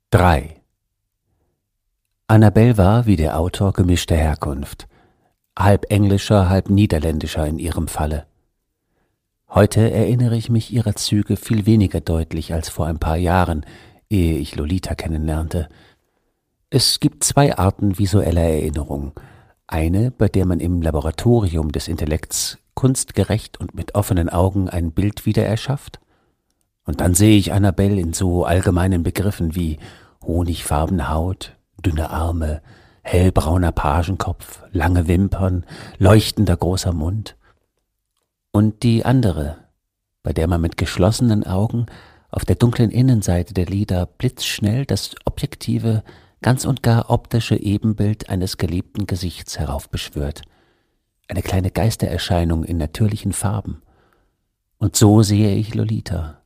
3. Annabel war, wie der Autor, gemischter Herkunft, halb englischer, halb niederländischer in ihrem Falle. Heute erinnere ich mich ihrer Züge viel weniger deutlich als vor ein paar Jahren, ehe ich Lolita kennenlernte. Es gibt zwei Arten visueller Erinnerung. Eine, bei der man im Laboratorium des Intellekts kunstgerecht und mit offenen Augen ein Bild wieder erschafft. Und dann sehe ich Annabel in so allgemeinen Begriffen wie honigfarbene Haut, dünne Arme, hellbrauner Pagenkopf, lange Wimpern, leuchtender großer Mund. Und die andere, bei der man mit geschlossenen Augen auf der dunklen Innenseite der Lider blitzschnell das objektive, ganz und gar optische Ebenbild eines geliebten Gesichts heraufbeschwört. Eine kleine Geistererscheinung in natürlichen Farben. Und so sehe ich Lolita.